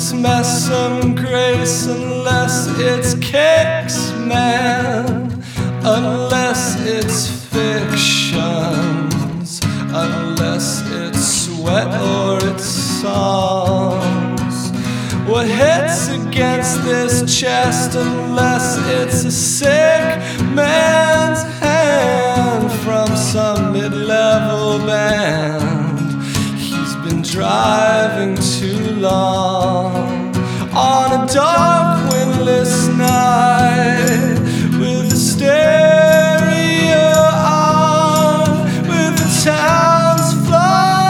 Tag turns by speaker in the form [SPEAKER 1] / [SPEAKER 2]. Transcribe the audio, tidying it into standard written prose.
[SPEAKER 1] this mess some grace unless it's kicks, man, unless it's fictions, unless it's sweat or it's songs. What hits against this chest unless it's a sick man's hand from some mid-level band? He's been driving too long.